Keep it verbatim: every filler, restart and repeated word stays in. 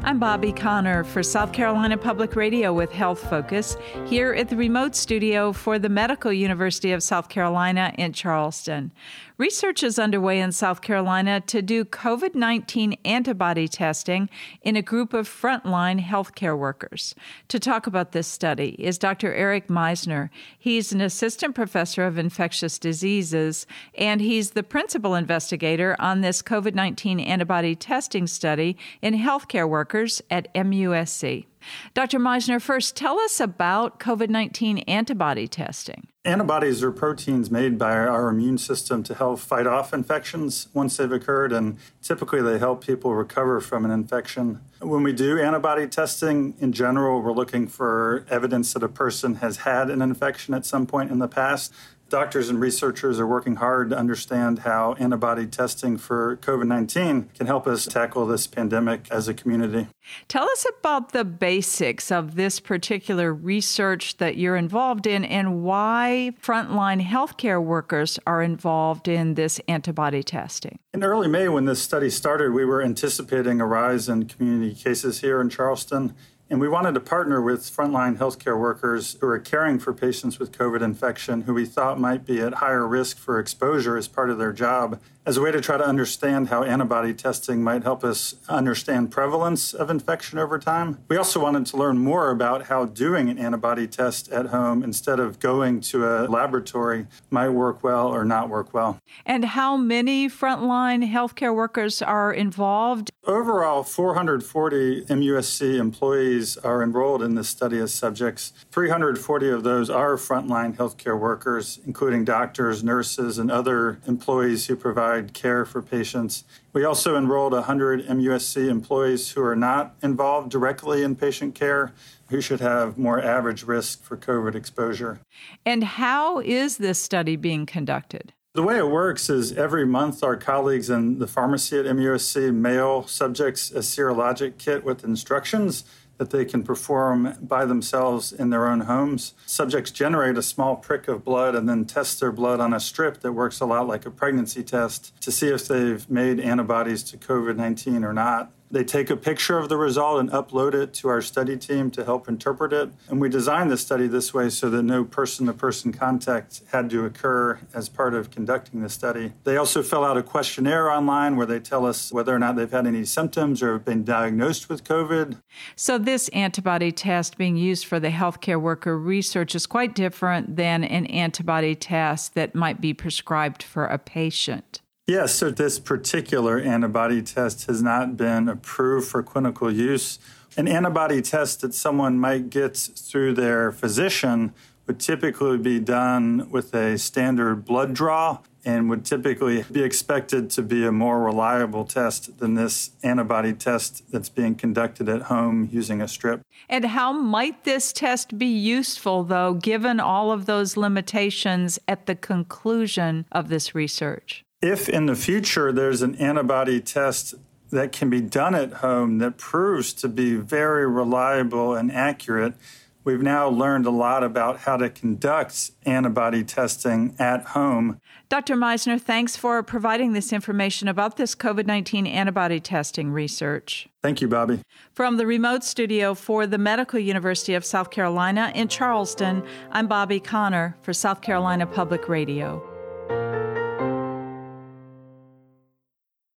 I'm Bobby Connor for South Carolina Public Radio with Health Focus, here at the remote studio for the Medical University of South Carolina in Charleston. Research is underway in South Carolina to do COVID nineteen antibody testing in a group of frontline healthcare workers. To talk about this study is Doctor Eric Meisner. He's an assistant professor of infectious diseases, and he's the principal investigator on this COVID nineteen antibody testing study in healthcare workers at M U S C. Doctor Meisner, first, tell us about COVID nineteen antibody testing. Antibodies are proteins made by our immune system to help fight off infections once they've occurred, and typically they help people recover from an infection. When we do antibody testing, in general, we're looking for evidence that a person has had an infection at some point in the past. Doctors and researchers are working hard to understand how antibody testing for COVID nineteen can help us tackle this pandemic as a community. Tell us about the basics of this particular research that you're involved in and why frontline healthcare workers are involved in this antibody testing. In early May, when this study started, we were anticipating a rise in community cases here in Charleston. And we wanted to partner with frontline healthcare workers who are caring for patients with COVID infection who we thought might be at higher risk for exposure as part of their job, as a way to try to understand how antibody testing might help us understand prevalence of infection over time. We also wanted to learn more about how doing an antibody test at home instead of going to a laboratory might work well or not work well. And how many frontline healthcare workers are involved? Overall, four hundred forty M U S C employees are enrolled in this study as subjects. three hundred forty of those are frontline healthcare workers, including doctors, nurses, and other employees who provide care for patients. We also enrolled one hundred M U S C employees who are not involved directly in patient care, who should have more average risk for COVID exposure. And how is this study being conducted? The way it works is every month our colleagues in the pharmacy at M U S C mail subjects a serologic kit with instructions that they can perform by themselves in their own homes. Subjects generate a small prick of blood and then test their blood on a strip that works a lot like a pregnancy test to see if they've made antibodies to COVID nineteen or not. They take a picture of the result and upload it to our study team to help interpret it. And we designed the study this way so that no person-to-person contact had to occur as part of conducting the study. They also fill out a questionnaire online where they tell us whether or not they've had any symptoms or have been diagnosed with COVID. So this antibody test being used for the healthcare worker research is quite different than an antibody test that might be prescribed for a patient. Yes, so this particular antibody test has not been approved for clinical use. An antibody test that someone might get through their physician would typically be done with a standard blood draw and would typically be expected to be a more reliable test than this antibody test that's being conducted at home using a strip. And how might this test be useful, though, given all of those limitations at the conclusion of this research? If in the future there's an antibody test that can be done at home that proves to be very reliable and accurate, we've now learned a lot about how to conduct antibody testing at home. Doctor Meisner, thanks for providing this information about this COVID nineteen antibody testing research. Thank you, Bobby. From the remote studio for the Medical University of South Carolina in Charleston, I'm Bobby Connor for South Carolina Public Radio.